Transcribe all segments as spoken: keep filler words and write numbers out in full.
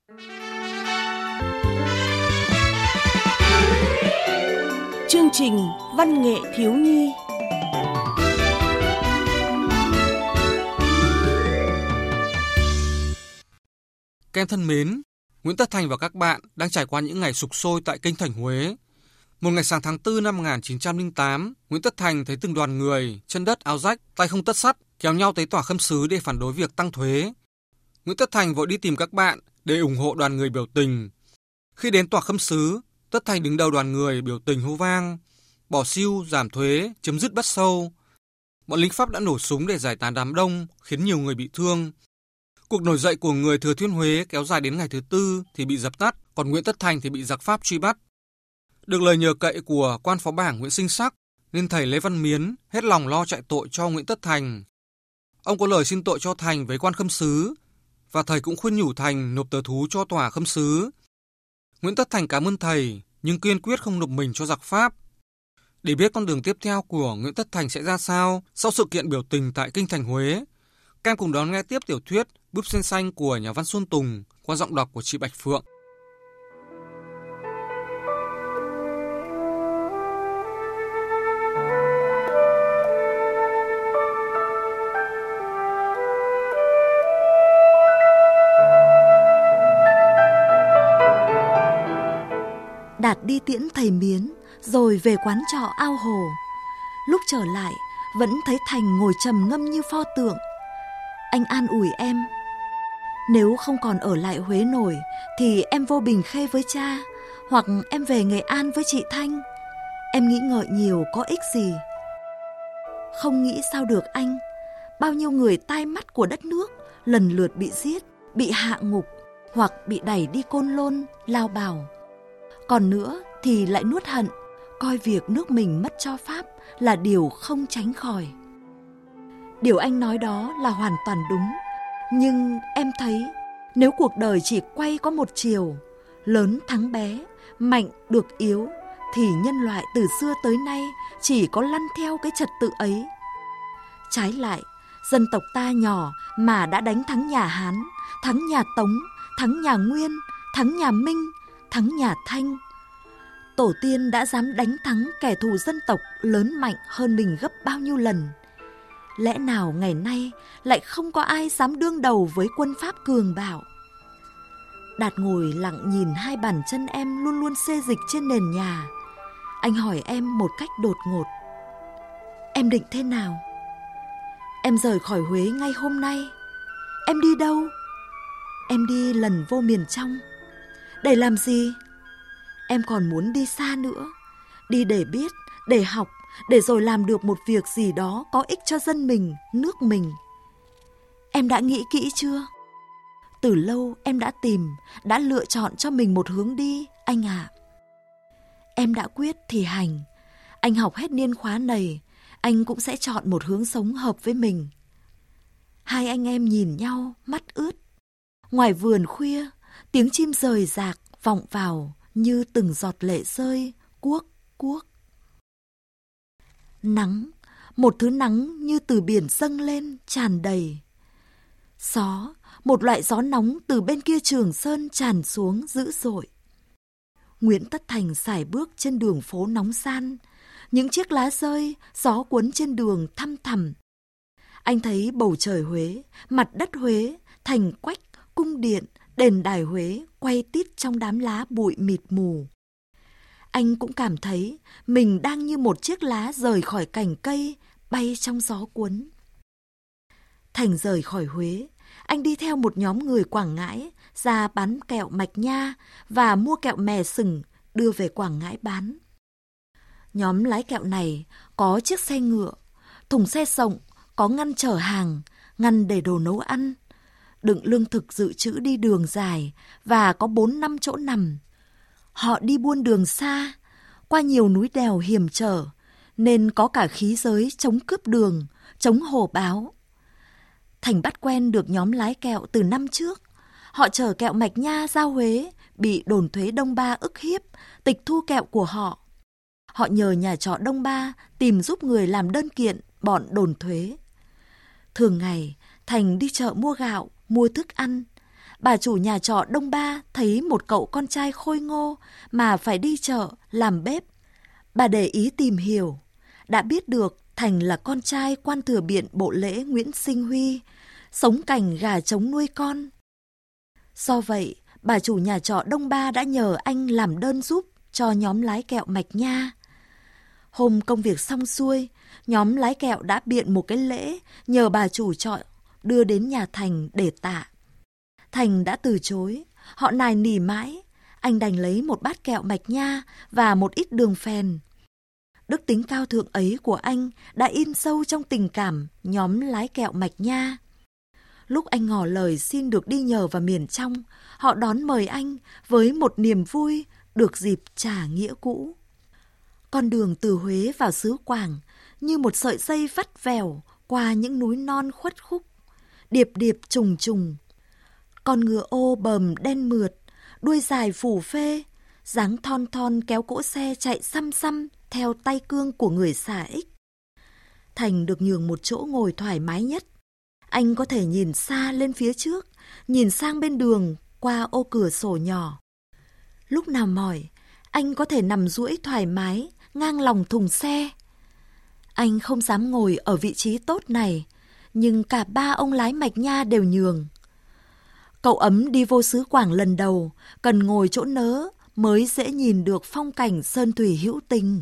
Chương trình Văn nghệ thiếu nhi. Các em thân mến, Nguyễn Tất Thành và các bạn đang trải qua những ngày sục sôi tại kinh thành Huế. Một ngày sáng tháng tư năm một nghìn chín trăm lẻ tám, Nguyễn Tất Thành thấy từng đoàn người chân đất áo rách, tay không tất sắt kéo nhau tới tòa Khâm Sứ để phản đối việc tăng thuế. Nguyễn Tất Thành vội đi tìm các bạn để ủng hộ đoàn người biểu tình. Khi đến tòa Khâm Sứ, Tất Thành đứng đầu đoàn người biểu tình hô vang: bỏ xiu, giảm thuế, chấm dứt bắt sâu. Bọn lính Pháp đã nổ súng để giải tán đám đông, khiến nhiều người bị thương. Cuộc nổi dậy của người Thừa Thiên Huế kéo dài đến ngày thứ tư thì bị dập tắt, còn Nguyễn Tất Thành thì bị giặc Pháp truy bắt. Được lời nhờ cậy của quan phó bảng Nguyễn Sinh Sắc, nên thầy Lê Văn Miến hết lòng lo chạy tội cho Nguyễn Tất Thành. Ông có lời xin tội cho Thành với quan Khâm Sứ, và thầy cũng khuyên nhủ Thành nộp tờ thú cho tòa Khâm Sứ. Nguyễn Tất Thành cảm ơn thầy, nhưng kiên quyết không nộp mình cho giặc Pháp. Để biết con đường tiếp theo của Nguyễn Tất Thành sẽ ra sao sau sự kiện biểu tình tại kinh thành Huế, các em cùng đón nghe tiếp tiểu thuyết Búp Sen Xanh của nhà văn Xuân Tùng qua giọng đọc của chị Bạch Phượng. Đạt đi tiễn thầy Miến rồi về quán trọ ao hồ. Lúc trở lại vẫn thấy Thành ngồi trầm ngâm như pho tượng. Anh an ủi em: nếu không còn ở lại Huế nổi thì em vô Bình Khê với cha, hoặc em về Nghệ An với chị Thanh. Em nghĩ ngợi nhiều có ích gì. Không nghĩ sao được anh. Bao nhiêu người tai mắt của đất nước lần lượt bị giết, bị hạ ngục, hoặc bị đẩy đi Côn Lôn, Lao Bảo. Còn nữa thì lại nuốt hận, coi việc nước mình mất cho Pháp là điều không tránh khỏi. Điều anh nói đó là hoàn toàn đúng. Nhưng em thấy nếu cuộc đời chỉ quay có một chiều, lớn thắng bé, mạnh được yếu, thì nhân loại từ xưa tới nay chỉ có lăn theo cái trật tự ấy. Trái lại, dân tộc ta nhỏ mà đã đánh thắng nhà Hán, thắng nhà Tống, thắng nhà Nguyên, thắng nhà Minh, thắng nhà Thanh. Tổ tiên đã dám đánh thắng kẻ thù dân tộc lớn mạnh hơn mình gấp bao nhiêu lần. Lẽ nào ngày nay lại không có ai dám đương đầu với quân Pháp cường bạo? Đạt ngồi lặng nhìn hai bàn chân em luôn luôn xê dịch trên nền nhà. Anh hỏi em một cách đột ngột: em định thế nào? Em rời khỏi Huế ngay hôm nay. Em đi đâu? Em đi lần vô miền trong. Để làm gì? Em còn muốn đi xa nữa. Đi để biết, để học, để rồi làm được một việc gì đó có ích cho dân mình, nước mình. Em đã nghĩ kỹ chưa? Từ lâu em đã tìm, đã lựa chọn cho mình một hướng đi, anh ạ. À. Em đã quyết thì hành. Anh học hết niên khóa này, anh cũng sẽ chọn một hướng sống hợp với mình. Hai anh em nhìn nhau, mắt ướt. Ngoài vườn khuya, tiếng chim rời rạc vọng vào như từng giọt lệ rơi, cuốc cuốc. Nắng, một thứ nắng như từ biển dâng lên tràn đầy. Gió, một loại gió nóng từ bên kia Trường Sơn tràn xuống dữ dội. Nguyễn Tất Thành sải bước trên đường phố nóng gian, những chiếc lá rơi, gió cuốn trên đường thăm thẳm. Anh thấy bầu trời Huế, mặt đất Huế, thành quách, cung điện, đền đài Huế quay tít trong đám lá bụi mịt mù. Anh cũng cảm thấy mình đang như một chiếc lá rời khỏi cành cây, bay trong gió cuốn. Thành rời khỏi Huế, anh đi theo một nhóm người Quảng Ngãi ra bán kẹo mạch nha và mua kẹo mè sừng đưa về Quảng Ngãi bán. Nhóm lái kẹo này có chiếc xe ngựa, thùng xe rộng, có ngăn chở hàng, ngăn để đồ nấu ăn, đựng lương thực dự trữ đi đường dài và có bốn năm chỗ nằm. Họ đi buôn đường xa, qua nhiều núi đèo hiểm trở, nên có cả khí giới chống cướp đường, chống hổ báo. Thành bắt quen được nhóm lái kẹo từ năm trước. Họ chở kẹo mạch nha ra Huế, bị đồn thuế Đông Ba ức hiếp, tịch thu kẹo của họ. Họ nhờ nhà trọ Đông Ba tìm giúp người làm đơn kiện bọn đồn thuế. Thường ngày, Thành đi chợ mua gạo, mua thức ăn. bà chủ nhà trọ Đông Ba thấy một cậu con trai khôi ngô mà phải đi chợ, làm bếp. Bà để ý tìm hiểu, đã biết được Thành là con trai quan thừa biện bộ lễ Nguyễn Sinh Huy, sống cảnh gà trống nuôi con. Do vậy, bà chủ nhà trọ Đông Ba đã nhờ anh làm đơn giúp cho nhóm lái kẹo Mạch Nha. Hôm công việc xong xuôi, nhóm lái kẹo đã biện một cái lễ nhờ bà chủ trọ đưa đến nhà Thành để tạ. Thành đã từ chối, họ nài nỉ mãi, anh đành lấy một bát kẹo Mạch Nha và một ít đường phèn. Đức tính cao thượng ấy của anh đã in sâu trong tình cảm nhóm lái kẹo Mạch Nha. Lúc anh ngỏ lời xin được đi nhờ vào miền trong, họ đón mời anh với một niềm vui được dịp trả nghĩa cũ. Con đường từ Huế vào xứ Quảng như một sợi dây vắt vẻo qua những núi non khuất khúc, điệp điệp trùng trùng. Con ngựa ô bờm đen mượt, đuôi dài phủ phê, dáng thon thon kéo cỗ xe chạy xăm xăm theo tay cương của người xà ích. Thành được nhường một chỗ ngồi thoải mái nhất. Anh có thể nhìn xa lên phía trước, nhìn sang bên đường qua ô cửa sổ nhỏ. Lúc nào mỏi, anh có thể nằm duỗi thoải mái ngang lòng thùng xe. Anh không dám ngồi ở vị trí tốt này, nhưng cả ba ông lái Mạch Nha đều nhường. Cậu Ấm đi vô xứ Quảng lần đầu, cần ngồi chỗ nớ mới dễ nhìn được phong cảnh sơn thủy hữu tình.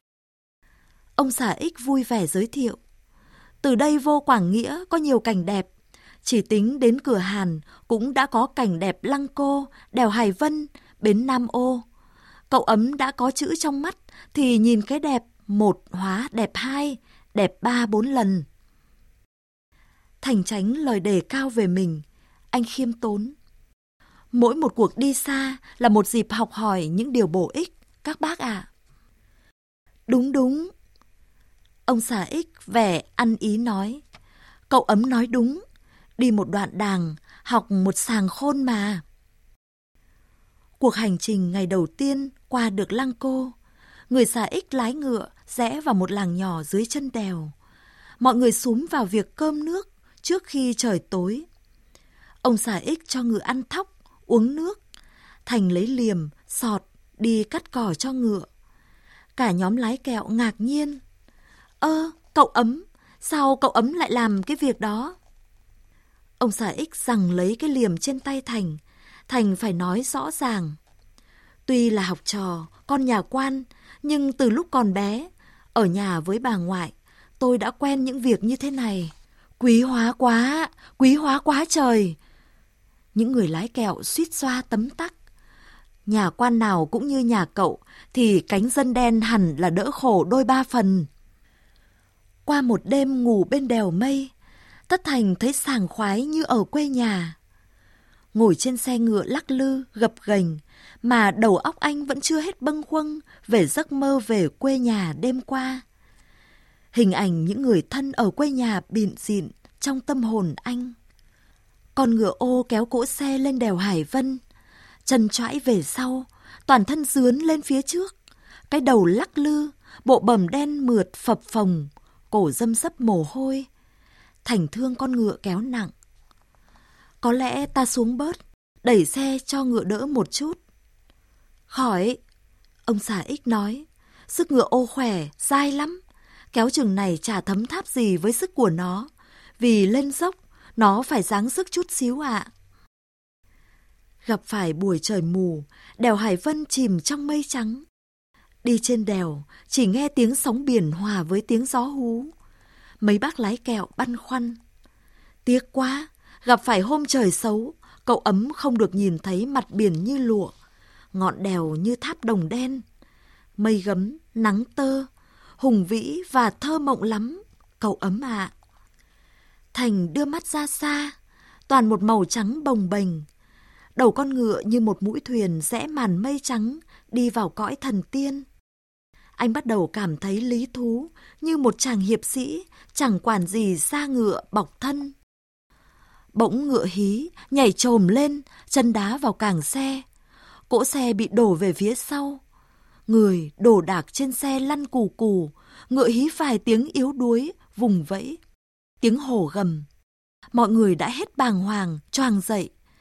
Ông xà ích vui vẻ giới thiệu. Từ đây vô Quảng Nghĩa có nhiều cảnh đẹp. Chỉ tính đến cửa Hàn cũng đã có cảnh đẹp Lăng Cô, đèo Hải Vân, bến Nam Ô. Cậu Ấm đã có chữ trong mắt thì nhìn cái đẹp một hóa đẹp hai, đẹp ba bốn lần. Thành tránh lời đề cao về mình, anh khiêm tốn. Mỗi một cuộc đi xa là một dịp học hỏi những điều bổ ích, các bác ạ. Đúng đúng. Ông xà ích vẻ ăn ý nói. Cậu Ấm nói đúng, đi một đoạn đàng, học một sàng khôn mà. Cuộc hành trình ngày đầu tiên qua được Lăng Cô, người xà ích lái ngựa rẽ vào một làng nhỏ dưới chân đèo. Mọi người xúm vào việc cơm nước trước khi trời tối. Ông xà ích cho ngựa ăn thóc, uống nước. Thành lấy liềm, sọt, đi cắt cỏ cho ngựa. Cả nhóm lái kẹo ngạc nhiên. Ơ, cậu Ấm, sao cậu Ấm lại làm cái việc đó? Ông xà ích giằng lấy cái liềm trên tay Thành. Thành phải nói rõ ràng. Tuy là học trò, con nhà quan, nhưng từ lúc còn bé, ở nhà với bà ngoại, tôi đã quen những việc như thế này. Quý hóa quá, quý hóa quá trời. Những người lái kẹo suýt xoa tấm tắc. Nhà quan nào cũng như nhà cậu, thì cánh dân đen hẳn là đỡ khổ đôi ba phần. Qua một đêm ngủ bên đèo mây, Tất Thành thấy sảng khoái như ở quê nhà. Ngồi trên xe ngựa lắc lư, gập ghềnh, mà đầu óc anh vẫn chưa hết bâng khuâng về giấc mơ về quê nhà đêm qua. Hình ảnh những người thân ở quê nhà bịn dịn trong tâm hồn anh. Con ngựa ô kéo cỗ xe lên đèo Hải Vân, chân choãi về sau, toàn thân dướn lên phía trước, cái đầu lắc lư, bộ bờm đen mượt phập phồng, cổ râm rấp mồ hôi. Thành thương con ngựa kéo nặng. Có lẽ ta xuống bớt, đẩy xe cho ngựa đỡ một chút. Khỏi, ông xà ích nói, sức ngựa ô khỏe, dai lắm. Kéo chừng này chả thấm tháp gì với sức của nó, vì lên dốc, nó phải giáng sức chút xíu ạ. Gặp phải buổi trời mù, đèo Hải Vân chìm trong mây trắng. Đi trên đèo, chỉ nghe tiếng sóng biển hòa với tiếng gió hú. Mấy bác lái kẹo băn khoăn. Tiếc quá, gặp phải hôm trời xấu, cậu Ấm không được nhìn thấy mặt biển như lụa, ngọn đèo như tháp đồng đen. Mây gấm, nắng tơ, hùng vĩ và thơ mộng lắm, cậu Ấm ạ. Thành đưa mắt ra xa, toàn một màu trắng bồng bềnh. Đầu con ngựa như một mũi thuyền rẽ màn mây trắng đi vào cõi thần tiên. Anh bắt đầu cảm thấy lý thú như một chàng hiệp sĩ chẳng quản gì da ngựa bọc thân. Bỗng ngựa hí, nhảy chồm lên, chân đá vào càng xe. Cỗ xe bị đổ về phía sau. Người đổ đạc trên xe lăn cù cù, ngựa hí vài tiếng yếu đuối, vùng vẫy. Tiếng hổ gầm. Mọi người đã hết bàng hoàng, choàng dậy.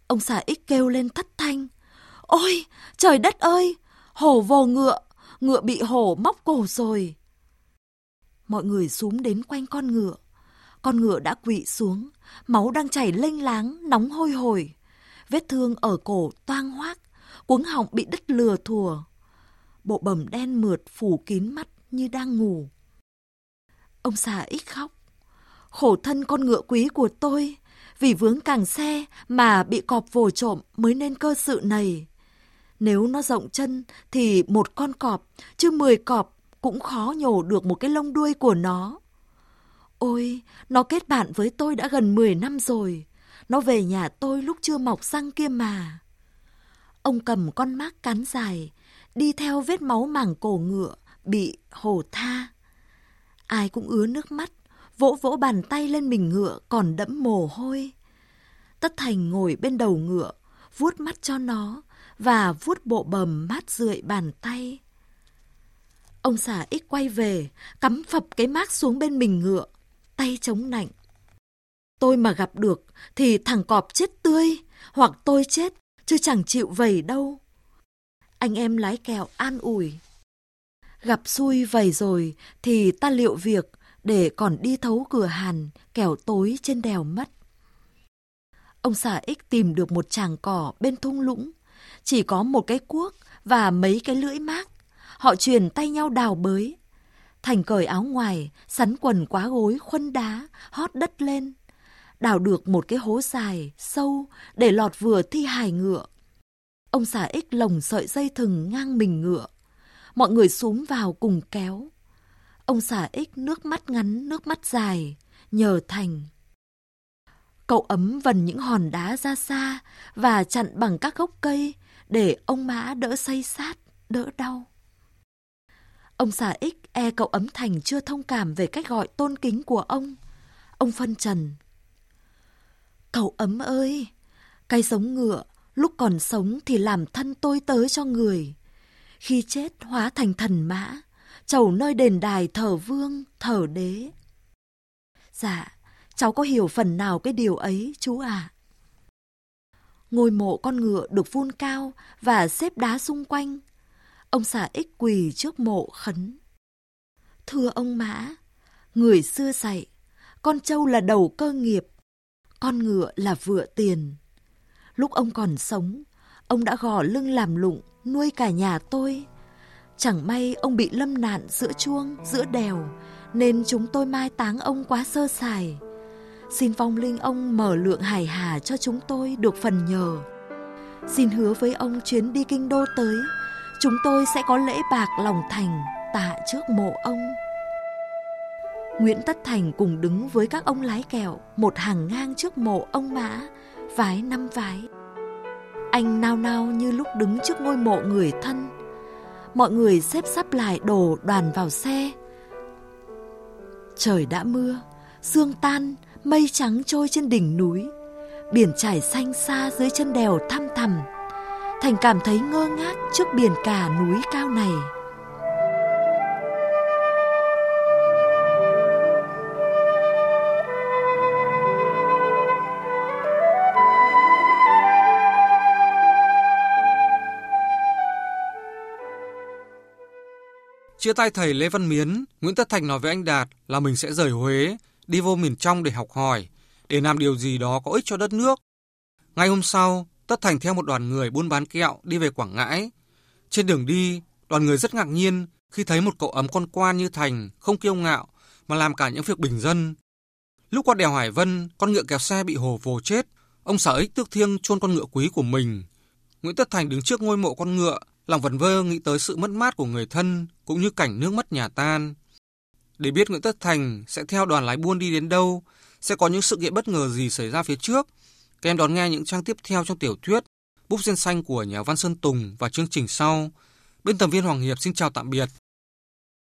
Ông xã X kêu lên thất thanh. Ôi, trời đất ơi, hổ vồ ngựa, ngựa bị hổ móc cổ rồi. Mọi người xúm đến quanh con ngựa. Con ngựa đã quỵ xuống, máu đang chảy lênh láng, nóng hôi hổi. Vết thương ở cổ toang hoác, cuống họng bị đứt lừa thùa. Bộ bầm đen mượt phủ kín mắt như đang ngủ. Ông xã X khóc. Khổ thân con ngựa quý của tôi, vì vướng càng xe mà bị cọp vồ trộm mới nên cơ sự này. Nếu nó rộng chân thì một con cọp, chứ mười cọp cũng khó nhổ được một cái lông đuôi của nó. Ôi, nó kết bạn với tôi đã gần mười năm rồi. Nó về nhà tôi lúc chưa mọc răng kia mà. Ông cầm con mác cán dài, đi theo vết máu mảng cổ ngựa bị hổ tha. Ai cũng ứa nước mắt, vỗ vỗ bàn tay lên mình ngựa còn đẫm mồ hôi. Tất Thành ngồi bên đầu ngựa, vuốt mắt cho nó và vuốt bộ bầm mát rượi bàn tay. Ông xã X quay về, cắm phập cái mác xuống bên mình ngựa, tay chống nạnh. Tôi mà gặp được thì thằng cọp chết tươi, hoặc tôi chết, chứ chẳng chịu vầy đâu. Anh em lái kẹo an ủi. Gặp xui vầy rồi thì ta liệu việc để còn đi thấu cửa Hàn, kẻo tối trên đèo mất. Ông xã X tìm được một tràng cỏ bên thung lũng, chỉ có một cái cuốc và mấy cái lưỡi mác. Họ truyền tay nhau đào bới. Thành cởi áo ngoài, sắn quần quá gối khuân đá, hót đất lên. Đào được một cái hố dài, sâu để lọt vừa thi hài ngựa. Ông xã X lồng sợi dây thừng ngang mình ngựa. Mọi người xúm vào cùng kéo. Ông xã X nước mắt ngắn, nước mắt dài, nhờ Thành. Cậu ấm vần những hòn đá ra xa và chặn bằng các gốc cây để ông Mã đỡ xây sát, đỡ đau. Ông xã X e cậu ấm Thành chưa thông cảm về cách gọi tôn kính của ông. Ông phân trần. Cậu ấm ơi, cái giống ngựa, lúc còn sống thì làm thân tôi tới cho người. Khi chết hóa thành thần mã, trầu nơi đền đài thờ vương, thờ đế. Dạ, cháu có hiểu phần nào cái điều ấy, chú à? Ngôi mộ con ngựa được vun cao và xếp đá xung quanh. Ông xã X quỳ trước mộ khấn. Thưa ông Mã, người xưa dạy, con trâu là đầu cơ nghiệp, con ngựa là vựa tiền. Lúc ông còn sống, ông đã gò lưng làm lụng, nuôi cả nhà tôi. Chẳng may ông bị lâm nạn giữa chuông, giữa đèo, nên chúng tôi mai táng ông quá sơ sài. Xin vong linh ông mở lượng hải hà cho chúng tôi được phần nhờ. Xin hứa với ông chuyến đi kinh đô tới, chúng tôi sẽ có lễ bạc lòng thành tạ trước mộ ông. Nguyễn Tất Thành cùng đứng với các ông lái kẹo, một hàng ngang trước mộ ông Mã, vái năm vái. Anh nao nao như lúc đứng trước ngôi mộ người thân. Mọi người xếp sắp lại đồ đoàn vào xe. Trời đã mưa, sương tan, mây trắng trôi trên đỉnh núi. Biển trải xanh xa dưới chân đèo thăm thẳm. Thành cảm thấy ngơ ngác trước biển cả núi cao này. Chia tay thầy Lê Văn Miến, Nguyễn Tất Thành nói với anh Đạt là mình sẽ rời Huế, đi vô miền trong để học hỏi, để làm điều gì đó có ích cho đất nước. Ngay hôm sau, Tất Thành theo một đoàn người buôn bán kẹo đi về Quảng Ngãi. Trên đường đi, đoàn người rất ngạc nhiên khi thấy một cậu ấm con quan như Thành không kiêu ngạo mà làm cả những việc bình dân. Lúc qua đèo Hải Vân, con ngựa kéo xe bị hổ vồ chết, ông xã Ích tước thiêng chôn con ngựa quý của mình. Nguyễn Tất Thành đứng trước ngôi mộ con ngựa, lòng vẩn vơ nghĩ tới sự mất mát của người thân cũng như cảnh nước mất nhà tan. Để biết Nguyễn Tất Thành sẽ theo đoàn lái buôn đi đến đâu, sẽ có những sự kiện bất ngờ gì xảy ra phía trước, các em đón nghe những trang tiếp theo trong tiểu thuyết Búp Sen Xanh của nhà văn Sơn Tùng và chương trình sau. Biên tập viên Hoàng Hiệp xin chào tạm biệt